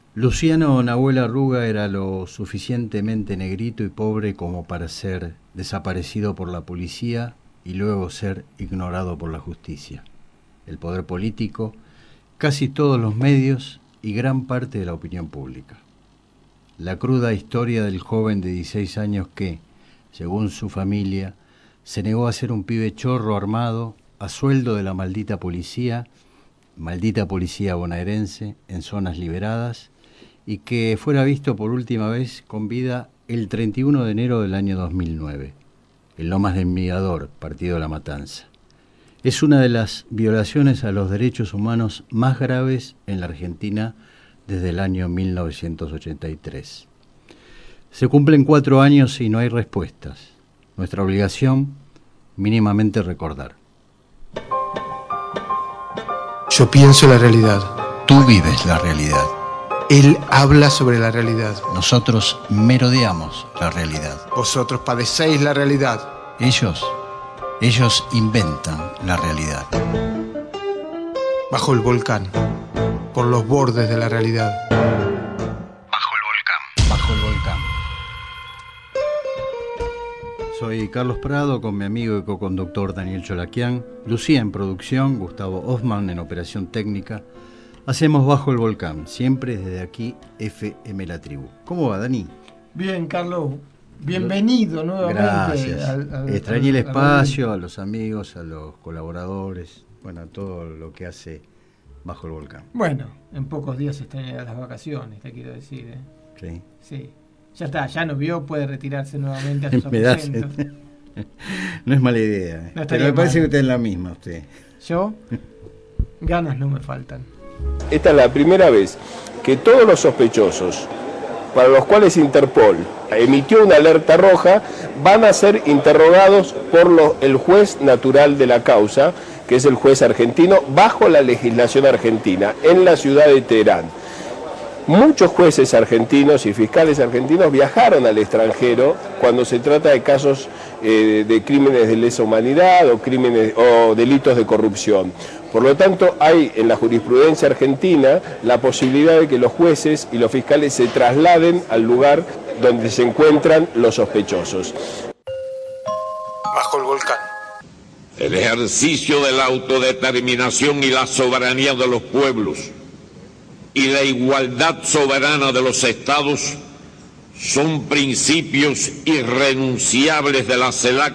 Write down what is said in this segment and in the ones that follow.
Luciano Nahuel Arruga era lo suficientemente negrito y pobre como para ser desaparecido por la policía y luego ser ignorado por la justicia, el poder político, casi todos los medios y gran parte de la opinión pública. La cruda historia del joven de 16 años que, según su familia, se negó a ser un pibe chorro armado a sueldo de la maldita policía bonaerense en zonas liberadas, y que fuera visto por última vez con vida el 31 de enero del año 2009, en Lomas del Mirador, partido de La Matanza. Es una de las violaciones a los derechos humanos más graves en la Argentina desde el año 1983. Se cumplen 4 años y no hay respuestas. Nuestra obligación, mínimamente recordar. Yo pienso la realidad. Tú vives la realidad. Él habla sobre la realidad. Nosotros merodeamos la realidad. Vosotros padecéis la realidad. Ellos inventan la realidad. Bajo el volcán, por los bordes de la realidad. Bajo el volcán. Soy Carlos Prado con mi amigo y coconductor Daniel Cholaquian, Lucía en producción, Gustavo Hoffman en operación técnica. Hacemos Bajo el Volcán, siempre desde aquí, FM La Tribu. ¿Cómo va, Dani? Bien, Carlos. Bienvenido nuevamente. Gracias. Extrañé el espacio, a los amigos, a los colaboradores, bueno, a todo lo que hace Bajo el Volcán. Bueno, en pocos días se extrañan las vacaciones, te quiero decir. Sí. Sí. Ya está, ya nos vio, puede retirarse nuevamente a sus Me da aposentos. No es mala idea, No pero me parece mal. que usted es la misma, usted. Yo, ganas no me faltan. Esta es la primera vez que todos los sospechosos para los cuales Interpol emitió una alerta roja van a ser interrogados por el juez natural de la causa, que es el juez argentino, bajo la legislación argentina, en la ciudad de Teherán. Muchos jueces argentinos y fiscales argentinos viajaron al extranjero cuando se trata de casos de crímenes de lesa humanidad o delitos de corrupción. Por lo tanto, hay en la jurisprudencia argentina la posibilidad de que los jueces y los fiscales se trasladen al lugar donde se encuentran los sospechosos. Bajo el volcán. El ejercicio de la autodeterminación y la soberanía de los pueblos y la igualdad soberana de los estados son principios irrenunciables de la CELAC.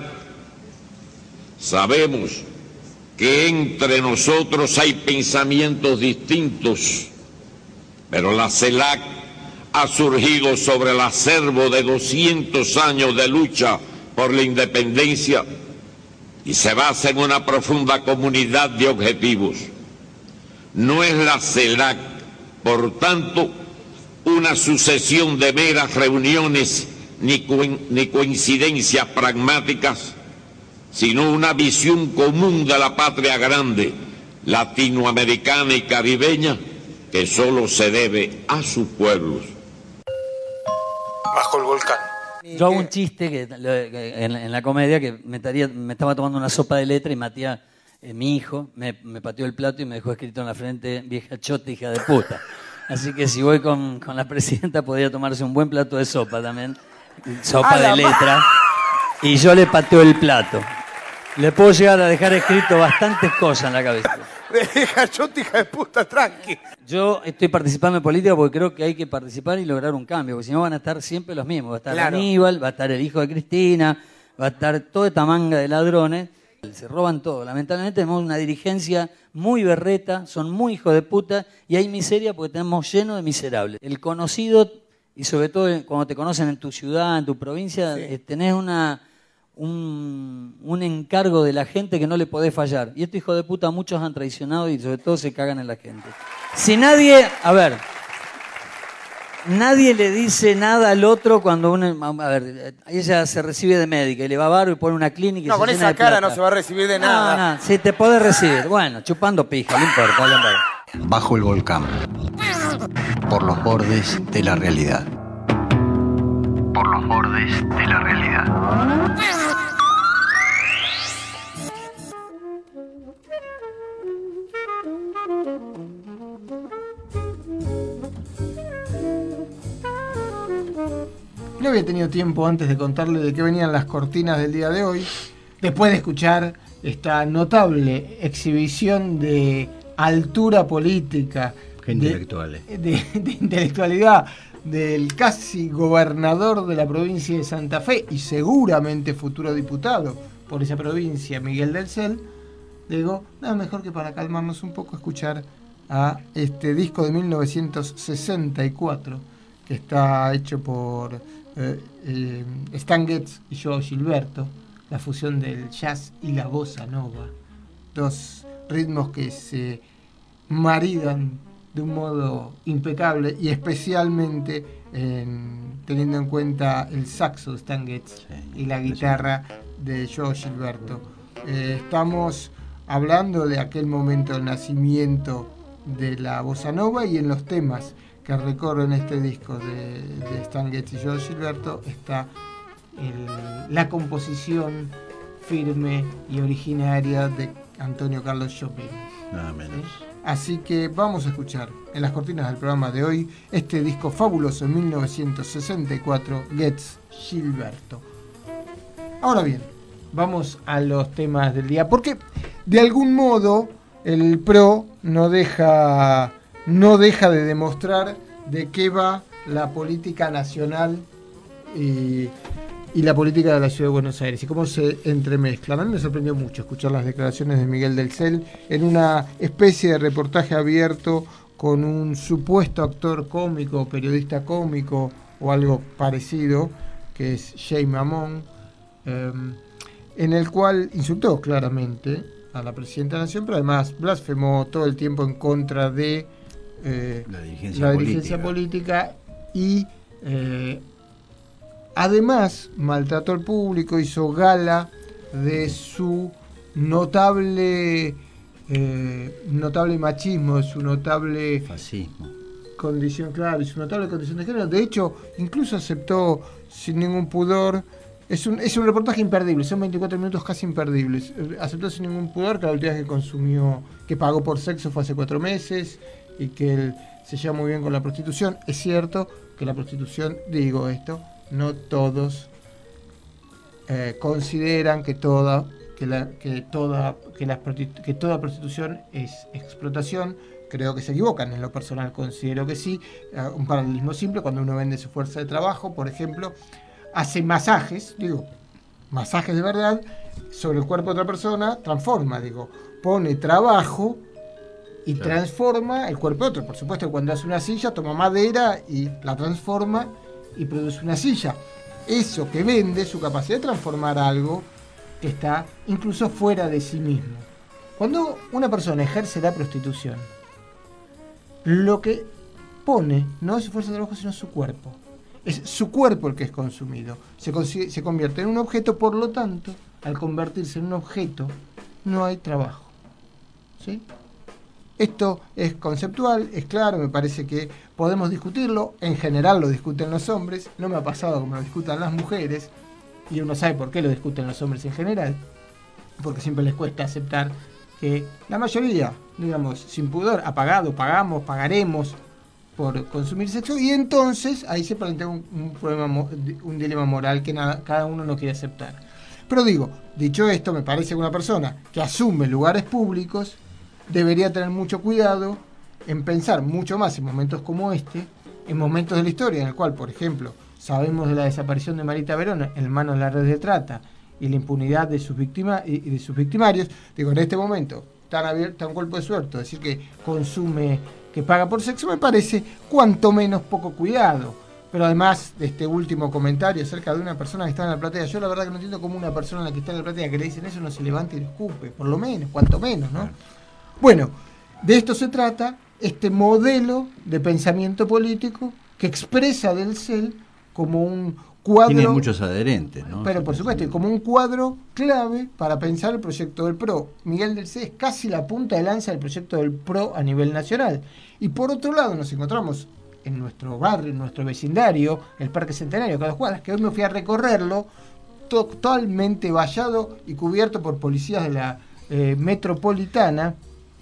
Sabemos que entre nosotros hay pensamientos distintos, pero la CELAC ha surgido sobre el acervo de 200 años de lucha por la independencia y se basa en una profunda comunidad de objetivos. No es la CELAC, por tanto, una sucesión de meras reuniones ni coincidencias pragmáticas, sino una visión común de la patria grande, latinoamericana y caribeña, que solo se debe a sus pueblos. Bajo el volcán. Yo hago un chiste en la comedia que me estaba tomando una sopa de letra y Matías, mi hijo, me pateó el plato y me dejó escrito en la frente: vieja chota, hija de puta. Así que si voy con la presidenta podría tomarse un buen plato de sopa también, sopa de letra, y yo le pateo el plato. Le puedo llegar a dejar escrito bastantes cosas en la cabeza. Vieja chota, hija de puta, tranqui. Yo estoy participando en política porque creo que hay que participar y lograr un cambio, porque si no van a estar siempre los mismos. Va a estar Aníbal, va a estar el hijo de Cristina, va a estar toda esta manga de ladrones. Se roban todo. Lamentablemente tenemos una dirigencia muy berreta, son muy hijos de puta y hay miseria porque tenemos lleno de miserables. El conocido, y sobre todo cuando te conocen en tu ciudad, en tu provincia, tenés un encargo de la gente que no le podés fallar. Y estos hijos de puta muchos han traicionado y sobre todo se cagan en la gente. Si nadie le dice nada al otro cuando uno... A ver, ella se recibe de médica y le va a Baro y pone una clínica y No, se con llena esa de cara plata. no se va a recibir de nada. No, sí te podés recibir. Bueno, chupando pija, no importa. Bajo el volcán. Por los bordes de la realidad. Por los bordes de la realidad. No había tenido tiempo antes de contarle de qué venían las cortinas del día de hoy, después de escuchar esta notable exhibición de altura política, de intelectualidad del casi gobernador de la provincia de Santa Fe y seguramente futuro diputado por esa provincia, Miguel del Cel. Digo, nada mejor que para calmarnos un poco escuchar a este disco de 1964 que está hecho por Stan Getz y Joao Gilberto, la fusión del jazz y la bossa nova, dos ritmos que se maridan de un modo impecable y especialmente teniendo en cuenta el saxo de Stan Getz y la guitarra de Joao Gilberto. Estamos hablando de aquel momento del nacimiento de la bossa nova, y en los temas que recorren este disco de Stan Getz y Joao Gilberto está la composición firme y originaria de Antonio Carlos Jobim. Nada menos. Así que vamos a escuchar en las cortinas del programa de hoy este disco fabuloso en 1964, Getz Gilberto. Ahora bien, vamos a los temas del día, porque de algún modo el PRO no deja de demostrar de qué va la política nacional y la política de la Ciudad de Buenos Aires y cómo se entremezclan. A mí me sorprendió mucho escuchar las declaraciones de Miguel del Cel en una especie de reportaje abierto con un supuesto actor cómico, periodista cómico o algo parecido, que es Jay Mamón, en el cual insultó claramente a la presidenta de la Nación, pero además blasfemó todo el tiempo en contra de la dirigencia política y además maltrató al público, hizo gala de su notable machismo, de su notable fascismo, condición, claro, y su notable condición de género. De hecho, incluso aceptó sin ningún pudor. Es un reportaje imperdible, son 24 minutos casi imperdibles. Aceptó sin ningún pudor que la última vez que pagó por sexo fue hace 4 meses y que él se lleva muy bien con la prostitución. Es cierto que la prostitución, digo esto, no todos consideran que toda prostitución es explotación. Creo que se equivocan, en lo personal considero que sí. Un paralelismo simple: cuando uno vende su fuerza de trabajo, por ejemplo, hace masajes de verdad sobre el cuerpo de otra persona, pone trabajo y transforma el cuerpo de otro. Por supuesto que cuando hace una silla, toma madera y la transforma y produce una silla. Eso que vende, su capacidad de transformar algo que está incluso fuera de sí mismo. Cuando una persona ejerce la prostitución, lo que pone no es su fuerza de trabajo, sino su cuerpo. Es su cuerpo el que es consumido. Se convierte en un objeto, por lo tanto, al convertirse en un objeto, no hay trabajo. ¿Sí? Esto es conceptual, es claro, me parece que podemos discutirlo. En general lo discuten los hombres, no me ha pasado como lo discutan las mujeres, y uno sabe por qué lo discuten los hombres en general, porque siempre les cuesta aceptar que la mayoría, digamos, sin pudor, ha pagado, pagamos, pagaremos por consumir sexo, y entonces ahí se plantea un dilema moral que cada uno no quiere aceptar. Pero dicho esto, me parece que una persona que asume lugares públicos debería tener mucho cuidado en pensar mucho más en momentos como este, en momentos de la historia en el cual, por ejemplo, sabemos de la desaparición de Marita Verón en manos de la red de trata y la impunidad de sus victimarios. En este momento tan golpe de suerte decir que consume, que paga por sexo, me parece cuanto menos poco cuidado. Pero además de este último comentario acerca de una persona que está en la platea, yo la verdad que no entiendo cómo una persona en la que está en la platea que le dicen eso no se levanta y lo escupe, por lo menos, cuanto menos, ¿no? Bueno, de esto se trata este modelo de pensamiento político que expresa del Cel como un cuadro... Tiene muchos adherentes, ¿no? Pero por supuesto, como un cuadro clave para pensar el proyecto del PRO. Miguel del Cel es casi la punta de lanza del proyecto del PRO a nivel nacional. Y por otro lado nos encontramos en nuestro barrio, en nuestro vecindario, el Parque Centenario, cada 2 cuadras, que hoy me fui a recorrerlo, totalmente vallado y cubierto por policías de la metropolitana,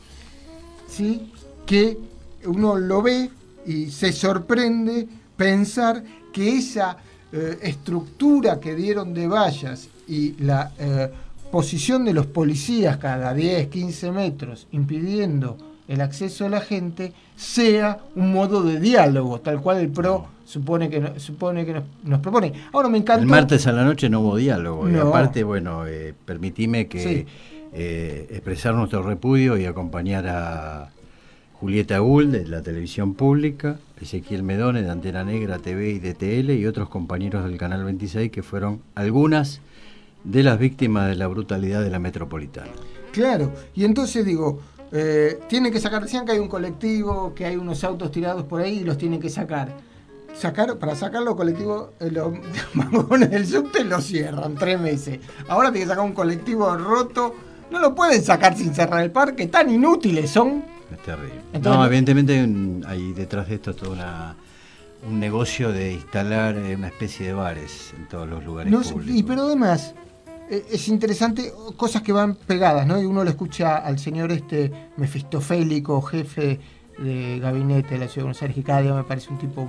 ¿sí? Que uno lo ve y se sorprende pensar que esa estructura que dieron de vallas y la posición de los policías cada 10, 15 metros impidiendo el acceso a la gente sea un modo de diálogo, tal cual el PRO supone que nos propone. Ahora me encanta. El martes a la noche no hubo diálogo, y No. aparte, bueno, permitime que expresar nuestro repudio y acompañar a Julieta Gould de la televisión pública, Ezequiel Medone de Antena Negra TV y DTL y otros compañeros del Canal 26 que fueron algunas de las víctimas de la brutalidad de la metropolitana. Claro, y entonces digo, tienen que sacar, decían que hay un colectivo, que hay unos autos tirados por ahí y los tienen que sacar. Para sacar los colectivos, los vagones del subte los cierran 3 meses. Ahora tienen que sacar un colectivo roto, no lo pueden sacar sin cerrar el parque, tan inútiles son. Es terrible. Entonces, no, evidentemente hay detrás de esto todo un negocio de instalar una especie de bares en todos los lugares públicos. Pero además es interesante cosas que van pegadas, ¿no? Y uno lo escucha al señor mefistofélico, jefe de gabinete de la Ciudad de Buenos Aires, que cada día me parece un tipo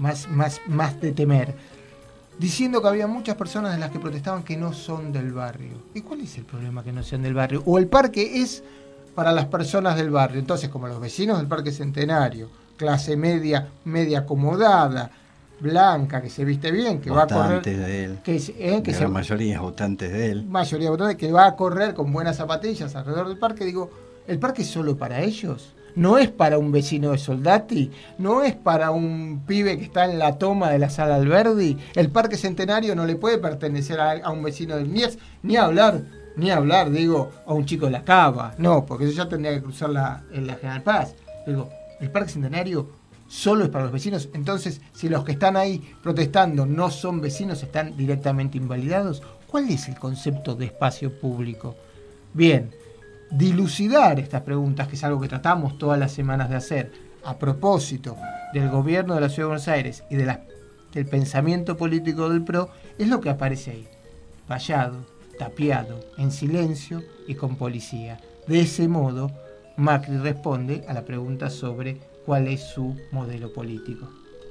más de temer, diciendo que había muchas personas de las que protestaban que no son del barrio. ¿Y cuál es el problema que no sean del barrio? O el parque es para las personas del barrio. Entonces, como los vecinos del Parque Centenario, clase media acomodada, blanca, que se viste bien, que votantes va a correr de él, que la mayoría votantes de él, mayoría votantes, que va a correr con buenas zapatillas alrededor del parque. Digo, ¿el parque es solo para ellos? No es para un vecino de Soldati, no es para un pibe que está en la toma de la Sala Alberdi. El Parque Centenario no le puede pertenecer a un vecino del Mies, ni hablar, digo, a un chico de la Cava. No, porque eso ya tendría que cruzar la General Paz. Digo, el Parque Centenario solo es para los vecinos. Entonces, si los que están ahí protestando no son vecinos, están directamente invalidados. ¿Cuál es el concepto de espacio público? Bien, dilucidar estas preguntas, que es algo que tratamos todas las semanas de hacer, a propósito del gobierno de la Ciudad de Buenos Aires y del pensamiento político del PRO, es lo que aparece ahí, vallado, tapiado, en silencio y con policía. De ese modo, Macri responde a la pregunta sobre cuál es su modelo político.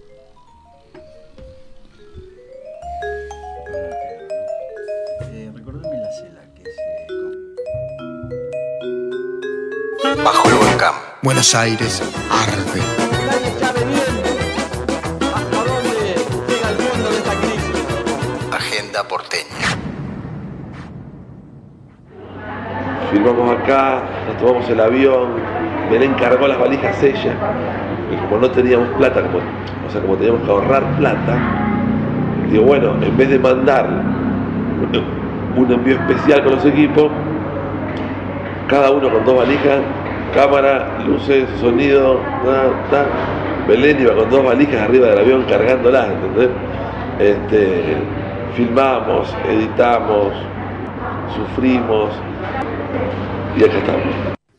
Recordame la CELAC, que Bajo el volcán. Buenos Aires arde. Nadie sabe bien hasta dónde llega el fondo de esta crisis. Agenda porteña. Firmamos acá, nos tomamos el avión, Belén cargó las valijas ella, y como no teníamos plata, como teníamos que ahorrar plata, digo, bueno, en vez de mandar un envío especial con los equipos, cada uno con 2 valijas, cámara, luces, sonido, Belén iba con 2 valijas arriba del avión cargándolas, ¿entendés? Filmamos, editamos, sufrimos, y acá estamos.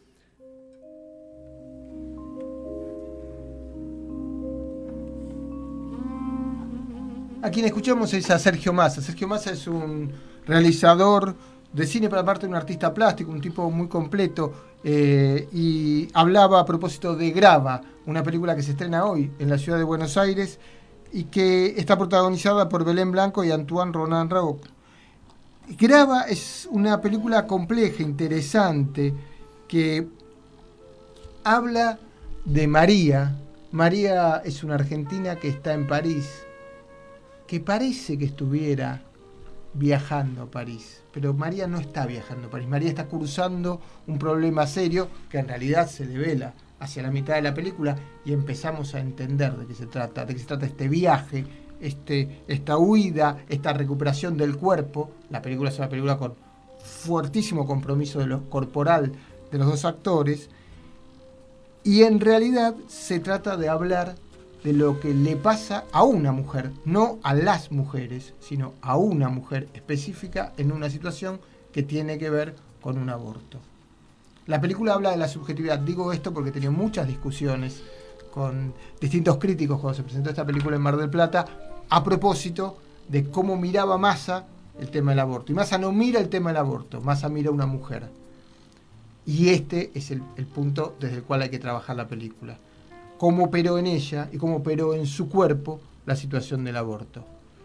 A quien escuchamos es a Sergio Massa. Sergio Massa es un realizador de cine, pero aparte un artista plástico, un tipo muy completo, y hablaba a propósito de Grava, una película que se estrena hoy en la ciudad de Buenos Aires y que está protagonizada por Belén Blanco y Antoine Ronan Raoult. Grava es una película compleja, interesante, que habla de María. María es una argentina que está en París, que parece que estuviera viajando a París, pero María no está viajando a París. María está cruzando un problema serio que en realidad se devela hacia la mitad de la película y empezamos a entender de qué se trata este viaje, esta huida, esta recuperación del cuerpo. La película es una película con fuertísimo compromiso corporal de los 2 actores, y en realidad se trata de hablar de lo que le pasa a una mujer, no a las mujeres, sino a una mujer específica en una situación que tiene que ver con un aborto. La película habla de la subjetividad. Digo esto porque tenía muchas discusiones con distintos críticos cuando se presentó esta película en Mar del Plata, a propósito de cómo miraba Massa el tema del aborto. Y Massa no mira el tema del aborto, Massa mira a una mujer. Y este es el punto desde el cual hay que trabajar la película. Cómo operó en ella y cómo operó en su cuerpo la situación del aborto.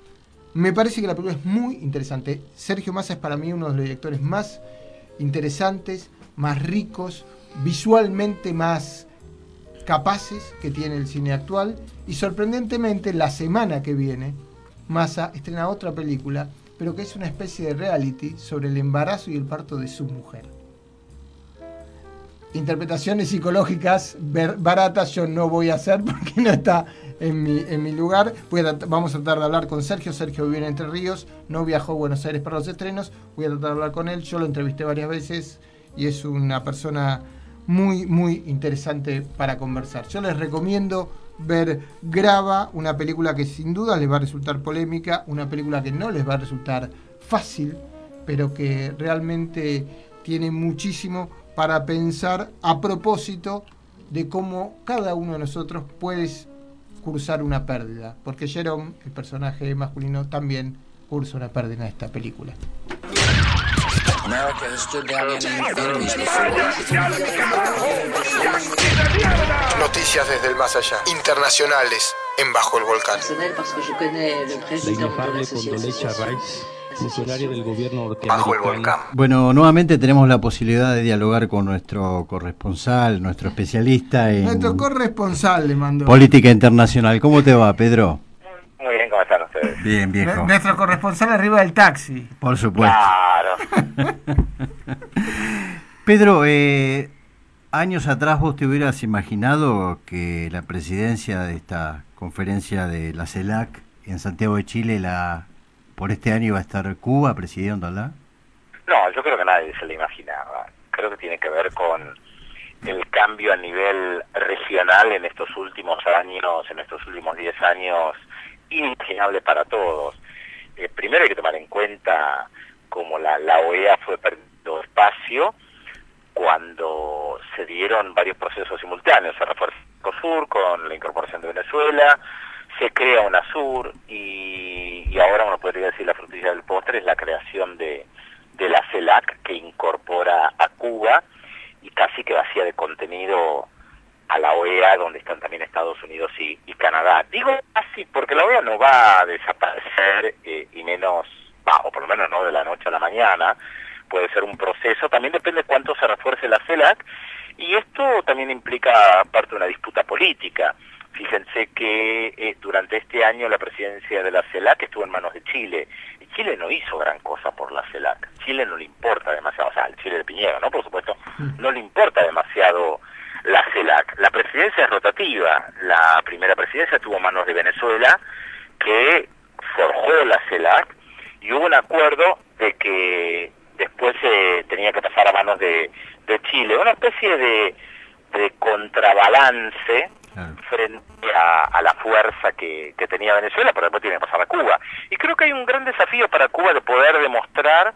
Me parece que la película es muy interesante. Sergio Massa es para mí uno de los directores más interesantes, más ricos, visualmente más capaces que tiene el cine actual. Y sorprendentemente, la semana que viene, Massa estrena otra película, pero que es una especie de reality sobre el embarazo y el parto de su mujer. Interpretaciones psicológicas baratas yo no voy a hacer porque no está en mi lugar. Vamos a tratar de hablar con Sergio. Sergio vive en Entre Ríos, no viajó a Buenos Aires para los estrenos. Voy a tratar de hablar con él. Yo lo entrevisté varias veces y es una persona muy, muy interesante para conversar. Yo les recomiendo ver Grava, una película que sin duda les va a resultar polémica, una película que no les va a resultar fácil, pero que realmente tiene muchísimo para pensar a propósito de cómo cada uno de nosotros puede cursar una pérdida, porque Jerome, el personaje masculino, también cursa una pérdida en esta película. Noticias desde el más allá, internacionales en Bajo el Volcán. La inefable Condoleezza Rice, funcionaria del gobierno Bajo el Volcán. norteamericano. Bueno, nuevamente tenemos la posibilidad de dialogar con nuestro corresponsal, nuestro especialista en Nuestro corresponsal le mandó. política internacional. ¿Cómo te va, Pedro? Muy bien, ¿cómo están ustedes? Bien, viejo. Nuestro corresponsal arriba del taxi. Por supuesto. Claro. Pedro, años atrás vos te hubieras imaginado que la presidencia de esta conferencia de la CELAC en Santiago de Chile, por este año iba a estar Cuba presidiéndola. No, yo creo que nadie se lo imaginaba. Creo que tiene que ver con el cambio a nivel regional en estos últimos años, en estos últimos 10 años, inimaginable para todos. Primero hay que tomar en cuenta cómo la OEA fue perdiendo espacio cuando se dieron varios procesos simultáneos. Se refuerza el Mercosur con la incorporación de Venezuela, se crea UNASUR y ahora uno podría decir la frutilla del postre es la creación de la CELAC, que incorpora a Cuba y casi que vacía de contenido a la OEA, donde están también Estados Unidos y Canadá. Digo así porque la OEA no va a desaparecer y menos, o por lo menos no de la noche a la mañana. Puede ser un proceso, también depende de cuánto se refuerce la CELAC, y esto también implica parte de una disputa política. Fíjense que durante este año la presidencia de la CELAC estuvo en manos de Chile, y Chile no hizo gran cosa por la CELAC. Chile no le importa demasiado, o sea, el Chile de Piñera, ¿no? Por supuesto, no le importa demasiado la CELAC. La presidencia es rotativa. La primera presidencia estuvo en manos de Venezuela, que forjó la CELAC, y hubo un acuerdo de que después tenía que pasar a manos de Chile, una especie de contrabalance frente a la fuerza que tenía Venezuela, pero después tiene que pasar a Cuba. Y creo que hay un gran desafío para Cuba de poder demostrar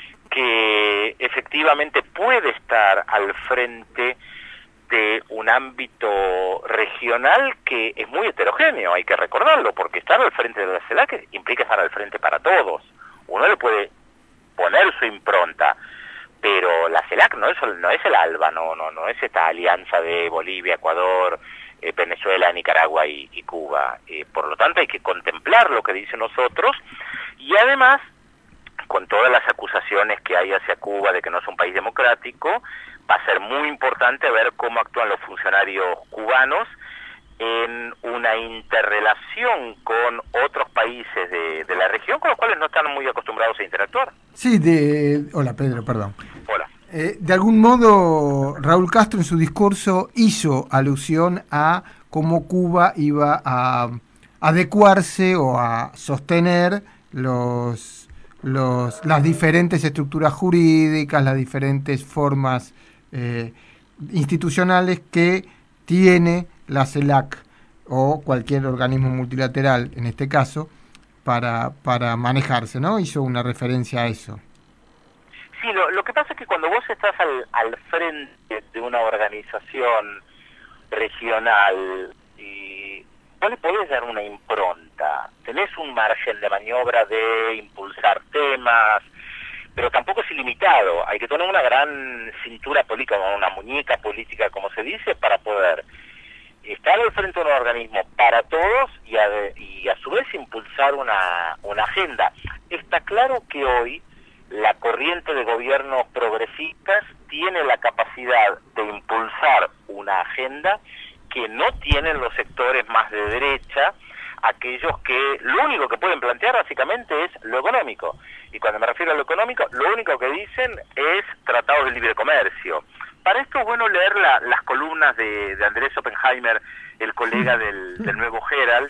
que efectivamente puede estar al frente de un ámbito regional que es muy heterogéneo, hay que recordarlo, porque estar al frente de la CELAC implica estar al frente para todos. Uno le puede poner su impronta, pero la CELAC no es el ALBA, no es esta alianza de Bolivia, Ecuador, Venezuela, Nicaragua y Cuba. Por lo tanto hay que contemplar lo que dicen nosotros, y además, con todas las acusaciones que hay hacia Cuba de que no es un país democrático, va a ser muy importante ver cómo actúan los funcionarios cubanos en una interrelación con otros países de la región, con los cuales no están muy acostumbrados a interactuar. Sí, Hola, Pedro, perdón. Hola. De algún modo, Raúl Castro en su discurso hizo alusión a cómo Cuba iba a adecuarse o a sostener las diferentes estructuras jurídicas, las diferentes formas institucionales que tiene la CELAC o cualquier organismo multilateral, en este caso, para manejarse, ¿no? Hizo una referencia a eso. Sí, lo que pasa es que cuando vos estás al frente de una organización regional y vos le podés dar una impronta, tenés un margen de maniobra de impulsar temas, pero tampoco es ilimitado. Hay que tener una gran cintura política, una muñeca política, como se dice, para poder estar al frente de un organismo para todos y además y a su vez impulsar una agenda. Está claro que hoy la corriente de gobiernos progresistas tiene la capacidad de impulsar una agenda que no tienen los sectores más de derecha, aquellos que lo único que pueden plantear básicamente es lo económico. Y cuando me refiero a lo económico, lo único que dicen es tratados de libre comercio. Para esto es bueno leer las columnas de Andrés Oppenheimer, el colega del Nuevo Herald,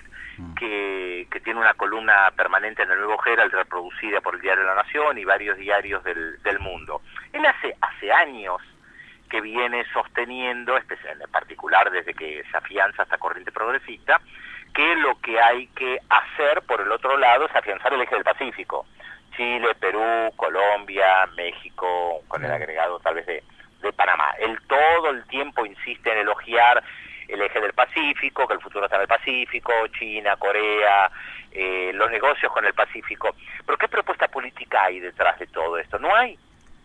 que tiene una columna permanente en el Nuevo Herald reproducida por el Diario La Nación y varios diarios del mundo. Él hace años que viene sosteniendo, en particular desde que se afianza esta corriente progresista, que lo que hay que hacer por el otro lado es afianzar el eje del Pacífico. Chile, Perú, Colombia, México, con el agregado tal vez de Panamá. Él todo el tiempo insiste en elogiar el eje del Pacífico, que el futuro está en el Pacífico, China, Corea, los negocios con el Pacífico. Pero ¿qué propuesta política hay detrás de todo esto? No hay.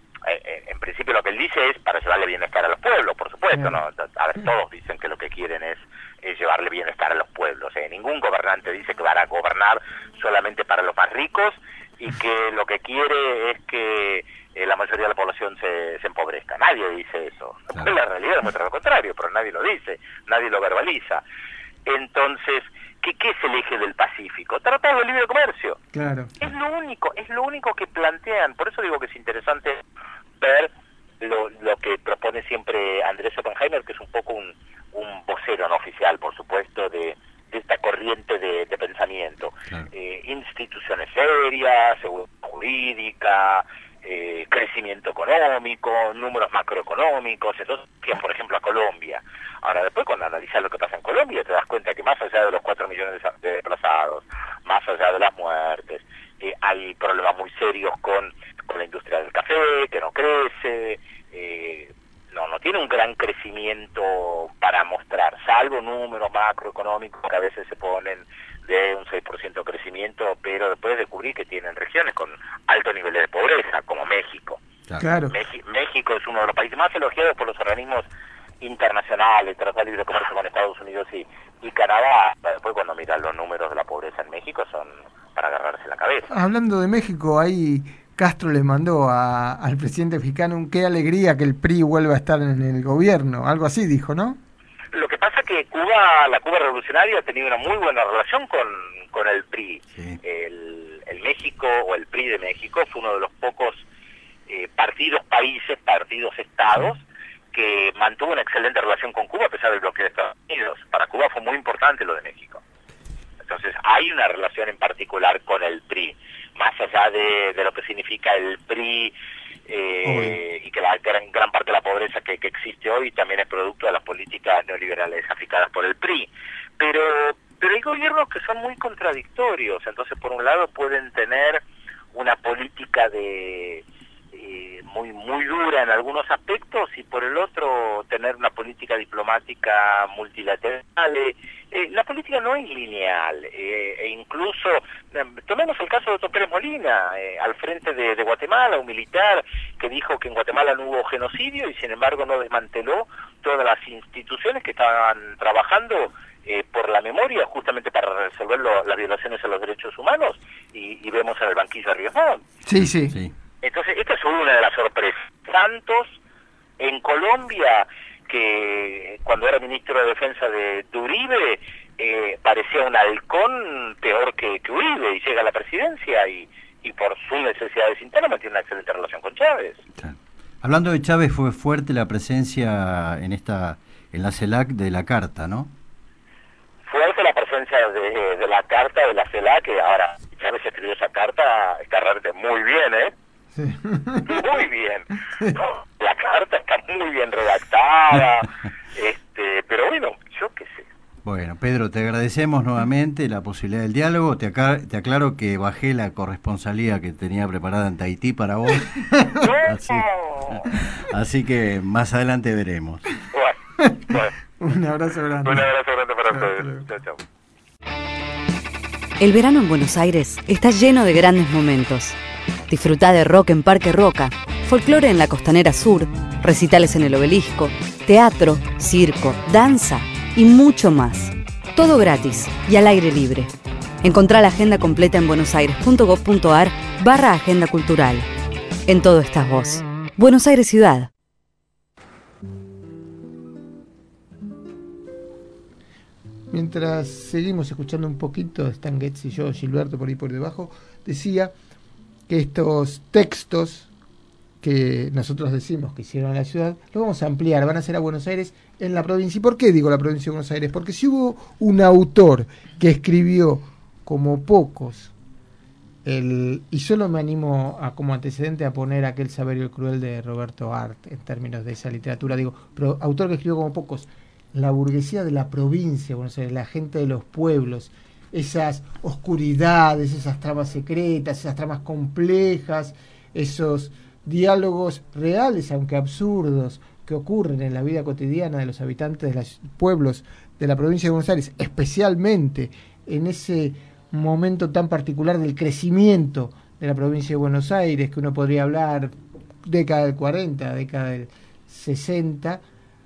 En principio lo que él dice es para llevarle bienestar a los pueblos, por supuesto, ¿no? A ver, todos dicen que lo que quieren es llevarle bienestar a los pueblos. Ningún gobernante dice que van a gobernar solamente para los más ricos y que lo que quiere es que la mayoría de la población se empobrezca. Nadie dice eso. Claro. La realidad demuestra lo contrario, pero nadie lo dice, nadie lo verbaliza. Entonces, ¿qué es el eje del Pacífico? Tratado de libre comercio. Claro. Es lo único que plantean. Por eso digo que es interesante ver lo que propone siempre Andrés Oppenheimer, que es un poco un vocero no oficial, por supuesto, de esta corriente de pensamiento. Claro. Instituciones serias, seguridad jurídica, crecimiento económico, números macroeconómicos. Entonces, por ejemplo, a Colombia. Ahora, después cuando analizas lo que pasa en Colombia, te das cuenta que más allá de los 4 millones de desplazados, más allá de las muertes, hay problemas muy serios con la industria del café, que no crece, no tiene un gran crecimiento para mostrar, salvo números macroeconómicos que a veces se ponen de un 6% de crecimiento, pero después descubrí que tienen regiones con alto nivel de pobreza, como México. Claro. México es uno de los países más elogiados por los organismos internacionales, Tratado de Libre Comercio con Estados Unidos y Canadá. Después cuando miran los números de la pobreza en México son para agarrarse la cabeza. Hablando de México, ahí Castro le mandó al presidente mexicano qué alegría que el PRI vuelva a estar en el gobierno, algo así dijo, ¿no? Lo que pasa es que la Cuba revolucionaria ha tenido una muy buena relación con el PRI. Sí. El México, o el PRI de México, fue uno de los pocos estados, que mantuvo una excelente relación con Cuba a pesar del bloqueo de Estados Unidos. Para Cuba fue muy importante lo de México. Entonces hay una relación en particular con el PRI, más allá de lo que significa el PRI, y que la gran parte de la pobreza que existe hoy también es producto de las políticas neoliberales aplicadas por el PRI. Pero hay gobiernos que son muy contradictorios. Entonces, por un lado pueden tener una política muy dura en algunos aspectos, y por el otro tener una política diplomática multilateral. La política no es lineal, e incluso tomemos el caso de Otto Pérez Molina, al frente de Guatemala, un militar que dijo que en Guatemala no hubo genocidio y sin embargo no desmanteló todas las instituciones que estaban trabajando por la memoria, justamente para resolver las violaciones a los derechos humanos, y vemos en el banquillo de Ríos Montt. Sí. Entonces, esta es una de las sorpresas. Santos, en Colombia, que cuando era ministro de Defensa de Uribe, parecía un halcón peor que Uribe, y llega a la presidencia y por sus necesidades internas mantiene una excelente relación con Chávez. Claro. Hablando de Chávez, fue fuerte la presencia en la CELAC de la Carta, ¿no? Fuerte la presencia de la Carta, de la CELAC, que ahora Chávez escribió esa carta, está realmente muy bien, Sí. Muy bien. No, la carta está muy bien redactada, pero bueno, yo qué sé. Bueno, Pedro, te agradecemos nuevamente la posibilidad del diálogo. Te aclaro que bajé la corresponsalía que tenía preparada en Tahití para vos. Así que más adelante veremos. Bueno. Un abrazo grande. Un abrazo grande para ustedes. Chao. El verano en Buenos Aires está lleno de grandes momentos. Disfrutá de rock en Parque Roca, folclore en la Costanera Sur, recitales en el Obelisco, teatro, circo, danza y mucho más. Todo gratis y al aire libre. Encontrá la agenda completa en buenosaires.gov.ar/agenda cultural. En todo estás vos. Buenos Aires Ciudad. Mientras seguimos escuchando un poquito de Stan Getz y yo, Gilberto, por ahí por debajo, decía que estos textos que nosotros decimos que hicieron en la ciudad, los vamos a ampliar, van a ser a Buenos Aires en la provincia. ¿Y por qué digo la provincia de Buenos Aires? Porque si hubo un autor que escribió como pocos, y solo me animo a como antecedente a poner aquel Saberio el Cruel de Roberto Art en términos de esa literatura, digo, pero autor que escribió como pocos, la burguesía de la provincia de Buenos Aires, la gente de los pueblos, esas oscuridades, esas tramas secretas, esas tramas complejas, esos diálogos reales, aunque absurdos, que ocurren en la vida cotidiana de los habitantes de los pueblos de la provincia de Buenos Aires, especialmente en ese momento tan particular del crecimiento de la provincia de Buenos Aires, que uno podría hablar década del 40, década del 60,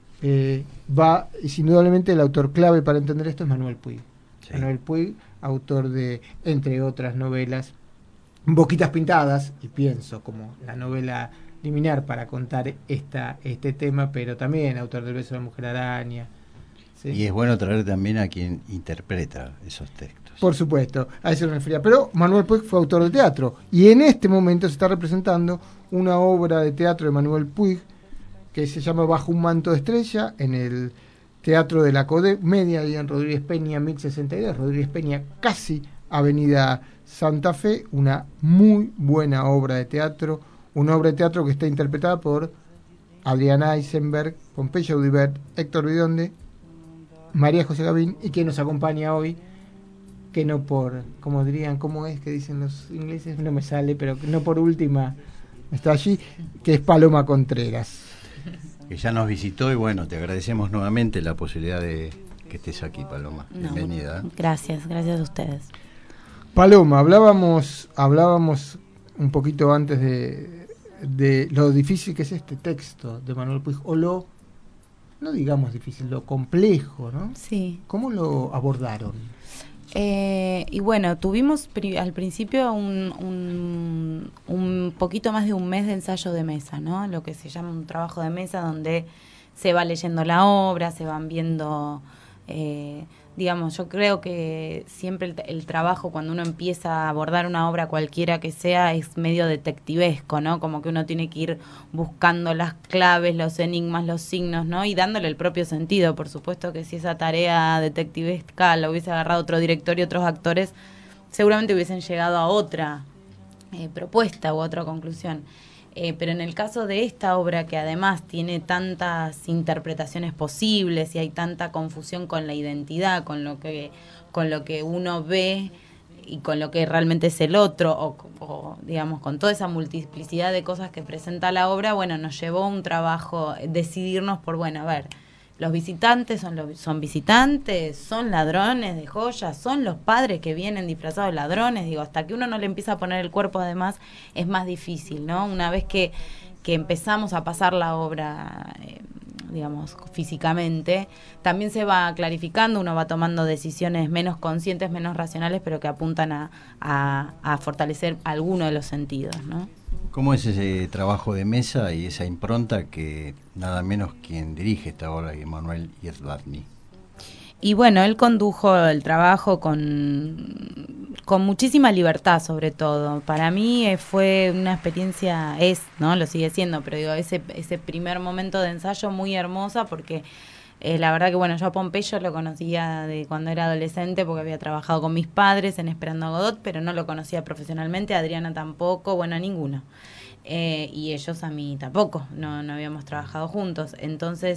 va, y sin indudablemente el autor clave para entender esto es Manuel Puig. Sí. Manuel Puig, autor de, entre otras novelas, Boquitas Pintadas, y pienso como la novela liminar para contar este tema, pero también autor del Beso de la Mujer Araña. ¿Sí? Y es bueno traer también a quien interpreta esos textos. Por supuesto, a eso me refería. Pero Manuel Puig fue autor de teatro, y en este momento se está representando una obra de teatro de Manuel Puig que se llama Bajo un manto de estrella, en el Teatro de la Comedia, y en Rodríguez Peña 1062, Rodríguez Peña, casi Avenida Santa Fe, una muy buena obra de teatro, una obra de teatro que está interpretada por Adriana Eisenberg, Pompeyo Audibert, Héctor Bidonde, María José Gavín, y que nos acompaña hoy, que no por, como dirían, ¿cómo es que dicen los ingleses? No me sale, pero no por última está allí, que es Paloma Contreras. Que ya nos visitó y bueno, te agradecemos nuevamente la posibilidad de que estés aquí, Paloma. No, bienvenida. Gracias a ustedes. Paloma, hablábamos un poquito antes de lo difícil que es este texto de Manuel Puig, o lo, no digamos difícil, lo complejo, ¿no? Sí. ¿Cómo lo abordaron? Y bueno, tuvimos al principio un poquito más de un mes de ensayo de mesa, ¿no? Lo que se llama un trabajo de mesa, donde se va leyendo la obra, se van viendo, digamos, yo creo que siempre el trabajo cuando uno empieza a abordar una obra cualquiera que sea es medio detectivesco, ¿no? Como que uno tiene que ir buscando las claves, los enigmas, los signos, ¿no? Y dándole el propio sentido. Por supuesto que si esa tarea detectivesca la hubiese agarrado otro director y otros actores, seguramente hubiesen llegado a otra propuesta u otra conclusión. Pero en el caso de esta obra, que además tiene tantas interpretaciones posibles y hay tanta confusión con la identidad, con lo que uno ve y con lo que realmente es el otro, o digamos, con toda esa multiplicidad de cosas que presenta la obra, bueno, nos llevó un trabajo decidirnos por, bueno, a ver, los visitantes son visitantes, son ladrones de joyas, son los padres que vienen disfrazados de ladrones, digo, hasta que uno no le empieza a poner el cuerpo, además es más difícil, ¿no? Una vez que empezamos a pasar la obra, digamos, físicamente, también se va clarificando, uno va tomando decisiones menos conscientes, menos racionales, pero que apuntan a fortalecer alguno de los sentidos, ¿no? ¿Cómo es ese trabajo de mesa y esa impronta que nada menos quien dirige esta obra, Emanuel Yerzbatny? Y bueno, él condujo el trabajo con muchísima libertad, sobre todo. Para mí fue una experiencia, ¿no? Lo sigue siendo, pero digo, ese primer momento de ensayo muy hermosa, porque la verdad que, bueno, yo a Pompeyo lo conocía de cuando era adolescente, porque había trabajado con mis padres en Esperando a Godot, pero no lo conocía profesionalmente, Adriana tampoco, bueno, ninguno. Y ellos a mí tampoco, no habíamos trabajado juntos. Entonces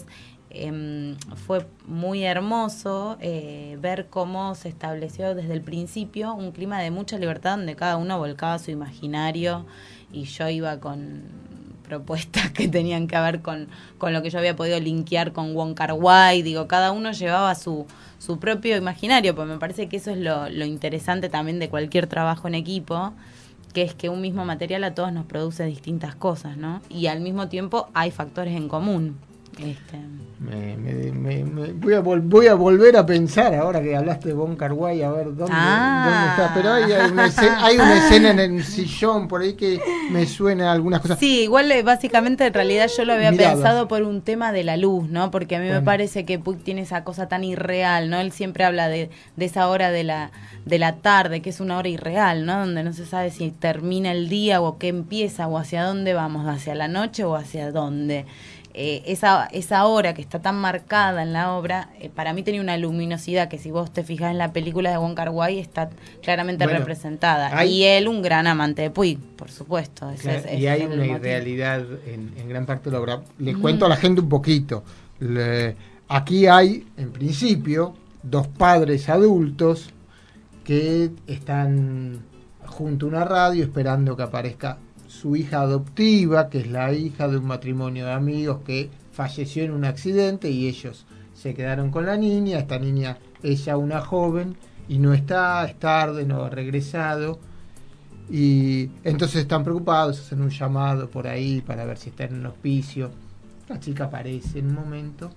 fue muy hermoso ver cómo se estableció desde el principio un clima de mucha libertad, donde cada uno volcaba su imaginario y yo iba con propuestas que tenían que ver con lo que yo había podido linkear con Wong Kar-wai. Digo, cada uno llevaba su propio imaginario, pues me parece que eso es lo interesante también de cualquier trabajo en equipo, que es que un mismo material a todos nos produce distintas cosas, ¿no? Y al mismo tiempo hay factores en común. Voy a volver a pensar ahora que hablaste de Wong Kar-wai, a ver dónde está. Pero hay una escena en el sillón por ahí que me suena algunas cosas. Sí, igual básicamente en realidad yo lo había pensado por un tema de la luz, ¿no? Porque a mí me parece que Puig tiene esa cosa tan irreal, ¿no? Él siempre habla de esa hora de la tarde, que es una hora irreal, ¿no? Donde no se sabe si termina el día o qué empieza o hacia dónde vamos, hacia la noche o hacia dónde. Esa hora que está tan marcada en la obra, para mí tenía una luminosidad que si vos te fijas en la película de Wong Kar-wai está claramente representada. Y él un gran amante de Puig, por supuesto. Y hay una irrealidad en gran parte de la obra. Les cuento a la gente un poquito. Aquí hay, en principio, dos padres adultos que están junto a una radio esperando que aparezca su hija adoptiva, que es la hija de un matrimonio de amigos que falleció en un accidente y ellos se quedaron con la niña. Esta niña, ella una joven, y no está, es tarde, no ha regresado, y entonces están preocupados, hacen un llamado por ahí para ver si está en un hospicio. La chica aparece en un momento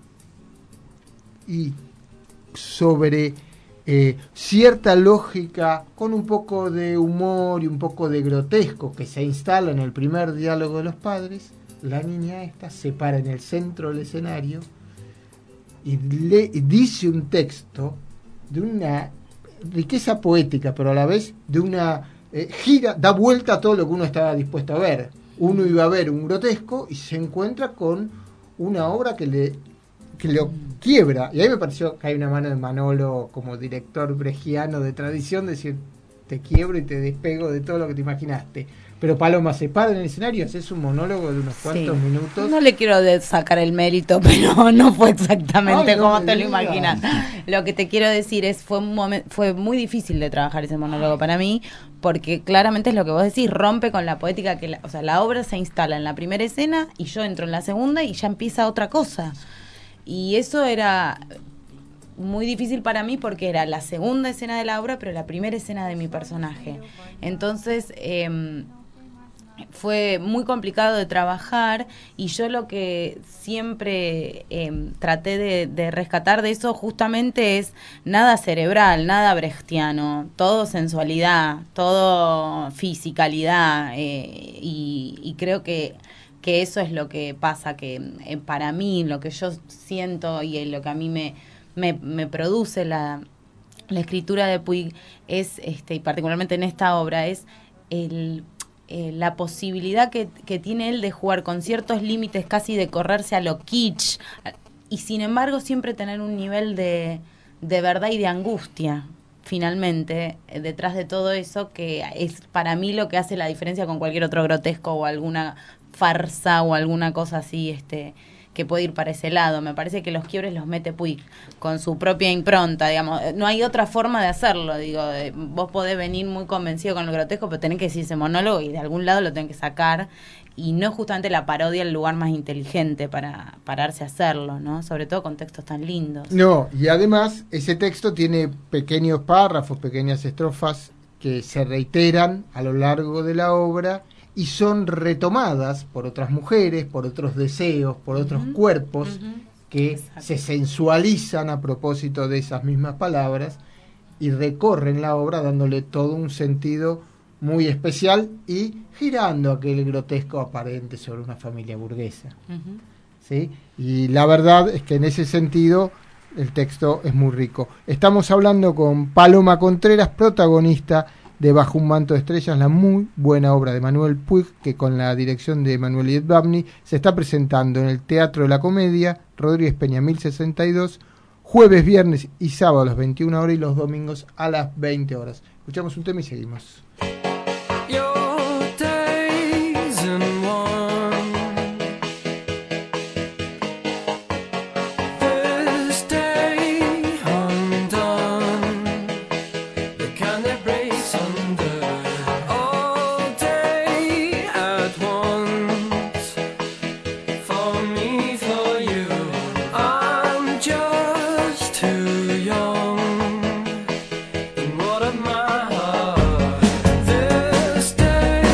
y sobre cierta lógica, con un poco de humor y un poco de grotesco que se instala en el primer diálogo de los padres, la niña esta se para en el centro del escenario y dice un texto de una riqueza poética, pero a la vez de una gira, da vuelta a todo lo que uno estaba dispuesto a ver. Uno iba a ver un grotesco y se encuentra con una obra que lo quiebra, y ahí me pareció que hay una mano de Manolo como director brejiano de tradición, decir, te quiebro y te despego de todo lo que te imaginaste. Pero Paloma se para en el escenario, haces un monólogo de unos cuantos minutos. No le quiero sacar el mérito, pero no fue exactamente como te lo imaginas. Lo que te quiero decir es, fue muy difícil de trabajar ese monólogo para mí, porque claramente es lo que vos decís, rompe con la poética, la obra se instala en la primera escena y yo entro en la segunda y ya empieza otra cosa. Y eso era muy difícil para mí porque era la segunda escena de la obra, pero la primera escena de mi personaje. Entonces, fue muy complicado de trabajar, y yo lo que siempre traté de rescatar de eso justamente es nada cerebral, nada brechtiano, todo sensualidad, todo fisicalidad, y creo que eso es lo que pasa, que para mí lo que yo siento y lo que a mí me produce la escritura de Puig es, y particularmente en esta obra, es la posibilidad que tiene él de jugar con ciertos límites, casi de correrse a lo kitsch, y sin embargo siempre tener un nivel de verdad y de angustia, finalmente, detrás de todo eso, que es para mí lo que hace la diferencia con cualquier otro grotesco o alguna farsa o alguna cosa así que puede ir para ese lado. Me parece que los quiebres los mete Puig con su propia impronta, digamos. No hay otra forma de hacerlo, digo. Vos podés venir muy convencido con el grotesco, pero tenés que decir ese monólogo y de algún lado lo tenés que sacar, y no es justamente la parodia el lugar más inteligente para pararse a hacerlo, ¿no? Sobre todo con textos tan lindos. No, y además ese texto tiene pequeños párrafos, pequeñas estrofas que se reiteran a lo largo de la obra y son retomadas por otras mujeres, por otros deseos, por otros cuerpos que se sensualizan a propósito de esas mismas palabras y recorren la obra dándole todo un sentido muy especial y girando aquel grotesco aparente sobre una familia burguesa. ¿Sí? Y la verdad es que en ese sentido el texto es muy rico. Estamos hablando con Paloma Contreras, protagonista de Bajo un manto de estrellas, la muy buena obra de Manuel Puig, que con la dirección de Manuel Liet Babni se está presentando en el Teatro de la Comedia, Rodríguez Peña 1062, jueves, viernes y sábado a las 21 horas y los domingos a las 20 horas. Escuchamos un tema y seguimos. Stay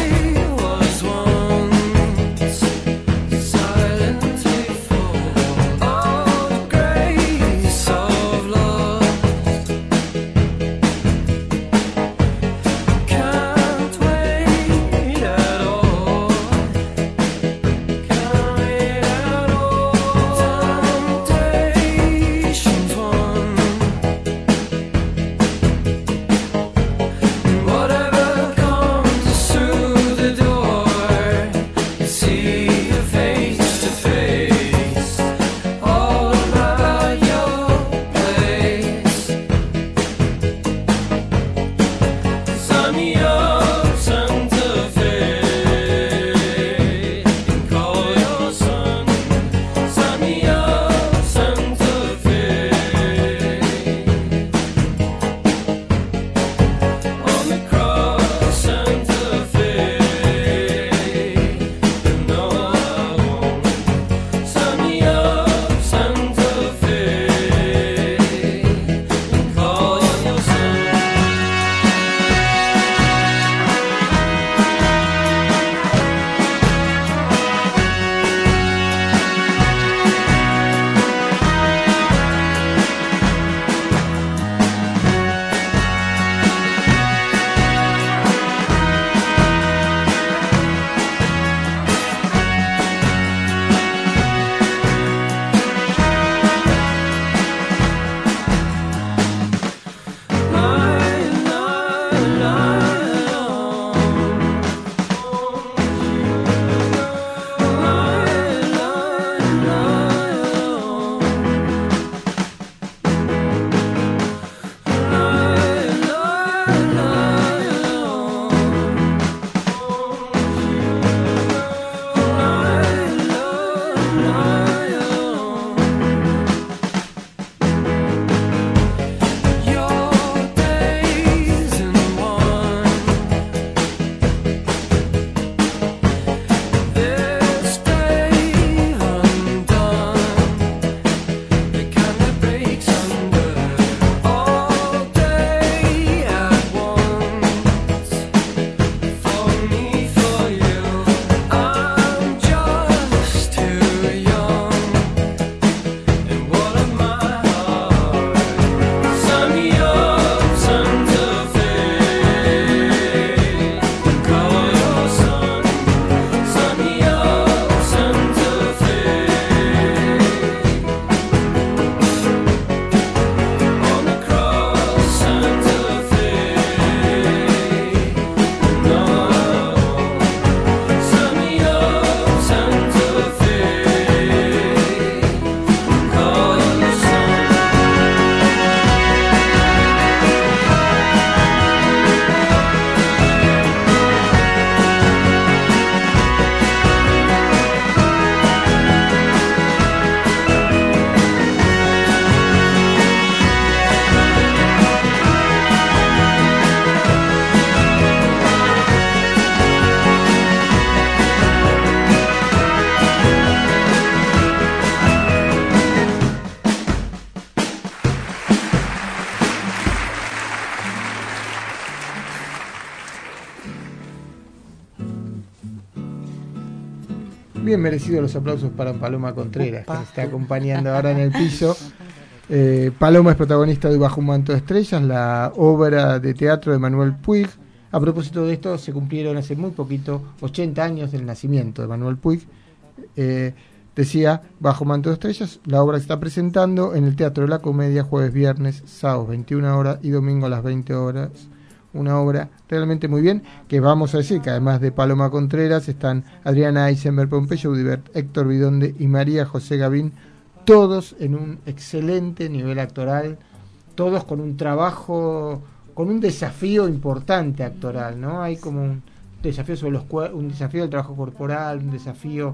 Bien merecidos los aplausos para Paloma Contreras, que nos está acompañando ahora en el piso. Paloma es protagonista de Bajo un manto de estrellas, la obra de teatro de Manuel Puig. A propósito de esto, se cumplieron hace muy poquito 80 años del nacimiento de Manuel Puig. Decía, Bajo manto de estrellas, la obra se está presentando en el Teatro de la Comedia jueves, viernes, sábados 21 horas y domingo a las 20 horas. Una obra realmente muy bien, que vamos a decir que además de Paloma Contreras están Adriana Eisenberg, Pompeyo Udibert, Héctor Bidonde y María José Gavín, todos en un excelente nivel actoral, todos con un trabajo, con un desafío importante actoral, ¿no? Hay como un desafío sobre un desafío del trabajo corporal, un desafío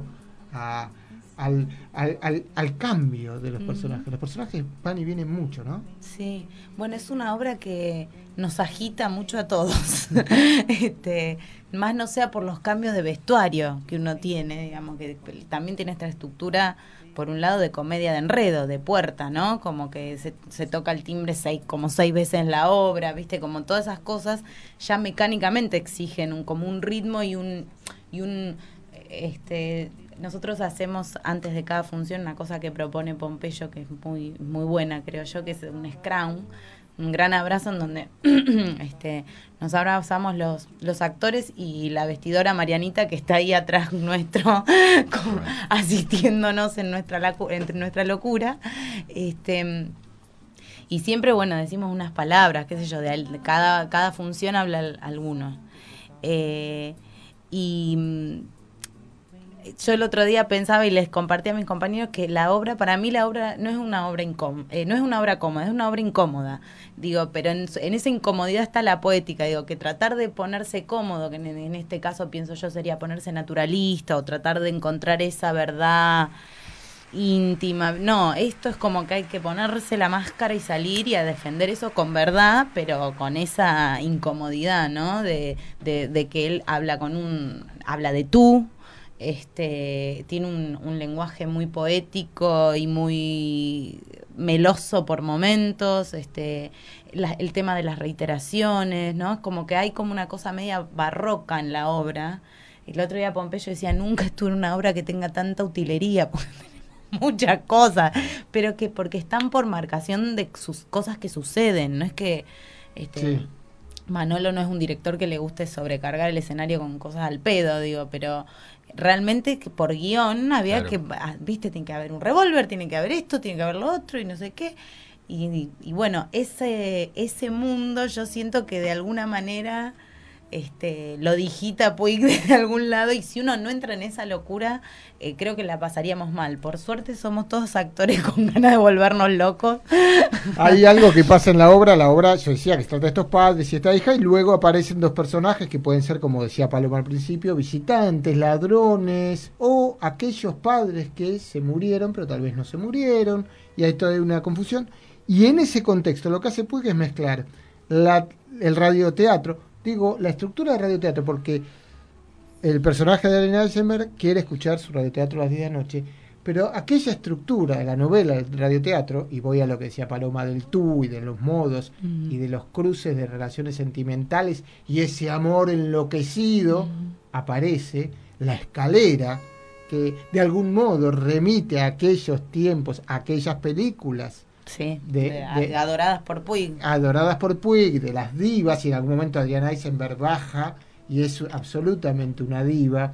al cambio de los personajes. Los personajes van y vienen mucho, ¿no? Sí, bueno, es una obra que nos agita mucho a todos. Más no sea por los cambios de vestuario que uno tiene, digamos, que también tiene esta estructura, por un lado, de comedia de enredo, de puerta, ¿no? Como que se toca el timbre como 6 veces en la obra, ¿viste? Como todas esas cosas ya mecánicamente exigen como un ritmo y un nosotros hacemos antes de cada función una cosa que propone Pompeyo, que es muy, muy buena, creo yo, que es un scrum, un gran abrazo en donde nos abrazamos los actores y la vestidora Marianita, que está ahí atrás nuestro, asistiéndonos en nuestra locura. Y siempre, bueno, decimos unas palabras, qué sé yo, de cada función habla alguno. Yo el otro día pensaba y les compartí a mis compañeros que para mí la obra no es una obra no es una obra cómoda, es una obra incómoda. Digo, pero en esa incomodidad está la poética. Digo, que tratar de ponerse cómodo, que en este caso pienso yo sería ponerse naturalista o tratar de encontrar esa verdad íntima. No, esto es como que hay que ponerse la máscara y salir y a defender eso con verdad, pero con esa incomodidad, ¿no? De que él habla de tú. Tiene un lenguaje muy poético y muy meloso por momentos, el tema de las reiteraciones, ¿no? Es como que hay como una cosa media barroca en la obra. El otro día Pompeyo decía, nunca estuve en una obra que tenga tanta utilería, porque tenemos muchas cosas, pero que porque están por marcación de sus cosas que suceden, no es que sí. Manolo no es un director que le guste sobrecargar el escenario con cosas al pedo, digo, pero realmente que por guión había que, viste, tiene que haber un revólver, tiene que haber esto, tiene que haber lo otro y no sé qué. Y bueno, ese mundo yo siento que de alguna manera lo digita Puig de algún lado, y si uno no entra en esa locura, creo que la pasaríamos mal. Por suerte somos todos actores con ganas de volvernos locos. Hay algo que pasa en la obra, yo decía que se trata de estos padres y esta hija, y luego aparecen dos personajes que pueden ser, como decía Paloma al principio, visitantes, ladrones, o aquellos padres que se murieron, pero tal vez no se murieron, y hay toda una confusión. Y en ese contexto lo que hace Puig es mezclar el radioteatro, la estructura de radioteatro, porque el personaje de Adriana Eisenberg quiere escuchar su radioteatro a las 10 de la noche, pero aquella estructura de la novela del radioteatro, y voy a lo que decía Paloma del tú y de los modos y de los cruces de relaciones sentimentales y ese amor enloquecido, aparece la escalera que de algún modo remite a aquellos tiempos, a aquellas películas. Sí, adoradas por Puig. Adoradas por Puig, de las divas, y en algún momento Adriana Eisenberg baja y es absolutamente una diva.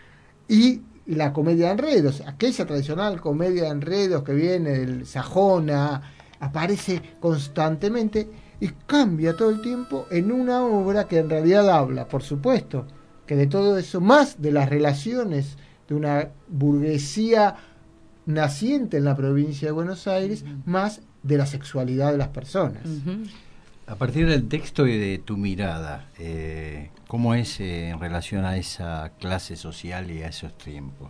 Y la comedia de enredos, aquella tradicional comedia de enredos que viene del Sajona, aparece constantemente y cambia todo el tiempo en una obra que en realidad habla, por supuesto, que de todo eso, más de las relaciones de una burguesía naciente en la provincia de Buenos Aires, más de la sexualidad de las personas. A partir del texto y de tu mirada, ¿cómo es en relación a esa clase social y a esos tiempos?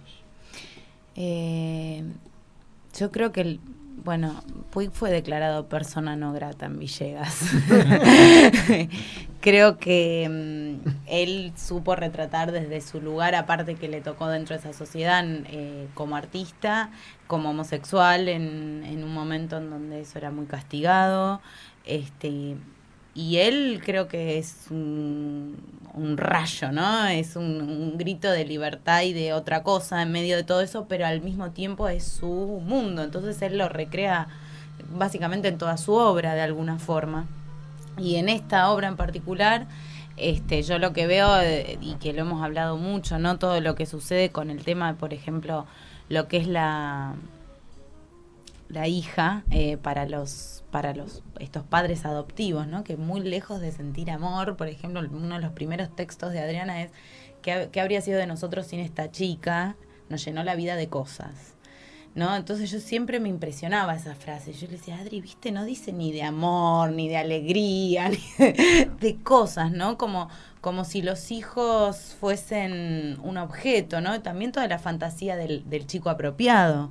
Yo creo que Puig fue declarado persona no grata en Villegas. Creo que él supo retratar desde su lugar, aparte que le tocó dentro de esa sociedad, como artista, como homosexual, en un momento en donde eso era muy castigado. Y él creo que es un un rayo, ¿no? Es un grito de libertad y de otra cosa en medio de todo eso, pero al mismo tiempo es su mundo. Entonces él lo recrea básicamente en toda su obra de alguna forma. Y en esta obra en particular, yo lo que veo, y que lo hemos hablado mucho, ¿no? Todo lo que sucede con el tema, por ejemplo, lo que es la hija para estos padres adoptivos, ¿no? Que muy lejos de sentir amor, por ejemplo, uno de los primeros textos de Adriana es ¿qué habría sido de nosotros sin esta chica? Nos llenó la vida de cosas, ¿no? Entonces yo siempre me impresionaba esa frase. Yo le decía, Adri, ¿viste? No dice ni de amor, ni de alegría, ni de cosas, ¿no? Como si los hijos fuesen un objeto, ¿no? También toda la fantasía del chico apropiado.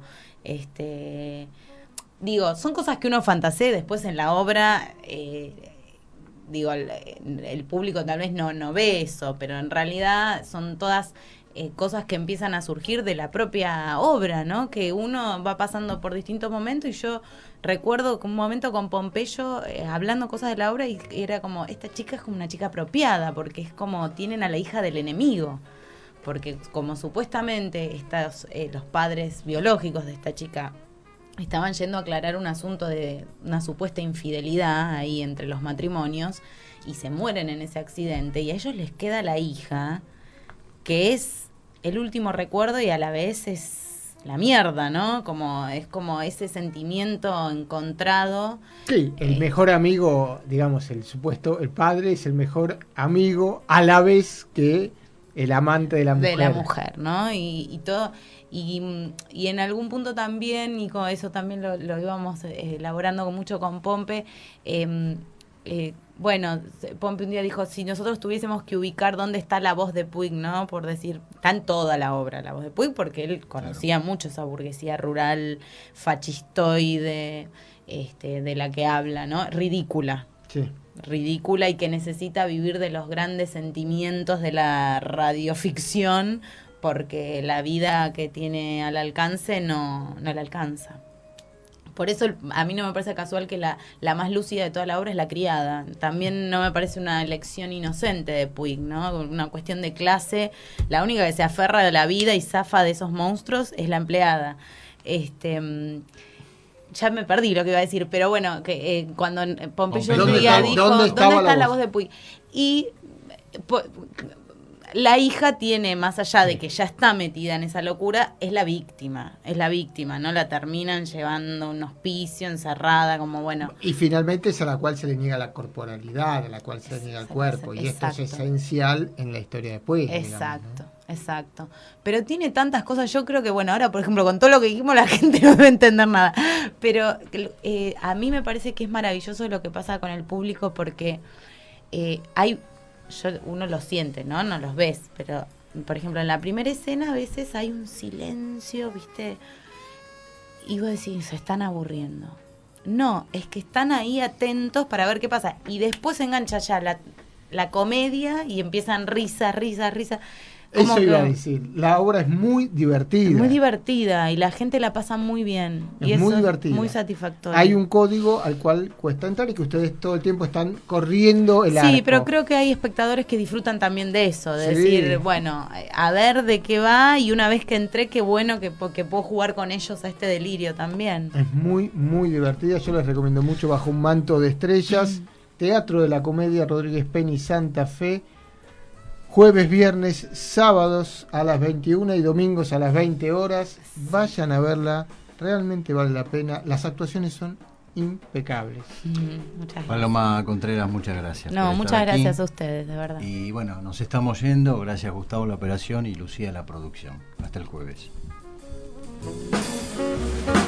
Digo, son cosas que uno fantasea después en la obra, digo, el público tal vez no ve eso, pero en realidad son todas cosas que empiezan a surgir de la propia obra, ¿no? Que uno va pasando por distintos momentos, y yo recuerdo un momento con Pompeyo hablando cosas de la obra, y era como, esta chica es como una chica apropiada, porque es como tienen a la hija del enemigo, porque como supuestamente los padres biológicos de esta chica estaban yendo a aclarar un asunto de una supuesta infidelidad ahí entre los matrimonios, y se mueren en ese accidente, y a ellos les queda la hija, que es el último recuerdo y a la vez es la mierda, ¿no? Es como ese sentimiento encontrado. Sí, el mejor amigo, digamos, el padre es el mejor amigo a la vez que el amante de la mujer. De la mujer, ¿no? Y todo. Y en algún punto también, y con eso también lo íbamos elaborando mucho con Pompe, bueno, Pompe un día dijo, si nosotros tuviésemos que ubicar dónde está la voz de Puig, ¿no? Por decir, está en toda la obra la voz de Puig, porque él conocía mucho esa burguesía rural, fascistoide, de la que habla, ¿no? Ridícula. Sí. Ridícula, y que necesita vivir de los grandes sentimientos de la radioficción, porque la vida que tiene al alcance no la alcanza. Por eso a mí no me parece casual que la más lúcida de toda la obra es la criada. También no me parece una elección inocente de Puig, ¿no? Una cuestión de clase. La única que se aferra de la vida y zafa de esos monstruos es la empleada. Ya me perdí lo que iba a decir, pero bueno, que cuando Pompeyo un día dijo, ¿dónde está la voz de Puig? Y la hija tiene, más allá de que ya está metida en esa locura, es la víctima, ¿no? La terminan llevando a un hospicio, encerrada, como bueno. Y finalmente es a la cual se le niega la corporalidad, a la cual se le niega el cuerpo, y esto es esencial en la historia de Puig. Exacto, digamos, ¿no? Exacto. Pero tiene tantas cosas, yo creo que, bueno, ahora, por ejemplo, con todo lo que dijimos, la gente no debe entender nada. Pero a mí me parece que es maravilloso lo que pasa con el público, porque uno lo siente, ¿no? No los ves, pero, por ejemplo, en la primera escena a veces hay un silencio, ¿viste? Y vos decís, se están aburriendo. No, es que están ahí atentos para ver qué pasa. Y después engancha ya la comedia y empiezan risa. Eso iba a decir, la obra es muy divertida. Muy divertida, y la gente la pasa muy bien. Es muy divertida. Muy satisfactorio. Hay un código al cual cuesta entrar, y que ustedes todo el tiempo están corriendo el arco. Sí, pero creo que hay espectadores que disfrutan también de eso, de decir, bueno, a ver de qué va, y una vez que entré, qué bueno que puedo jugar con ellos a este delirio también. Es muy, muy divertida, yo les recomiendo mucho. Bajo un manto de estrellas, Teatro de la Comedia Rodríguez Peña y Santa Fe, jueves, viernes, sábados a las 21 y domingos a las 20 horas. Vayan a verla, realmente vale la pena. Las actuaciones son impecables. Muchas gracias. Paloma Contreras, muchas gracias. No, muchas gracias a ustedes, de verdad. Y bueno, nos estamos yendo. Gracias, Gustavo, la operación, y Lucía, la producción. Hasta el jueves.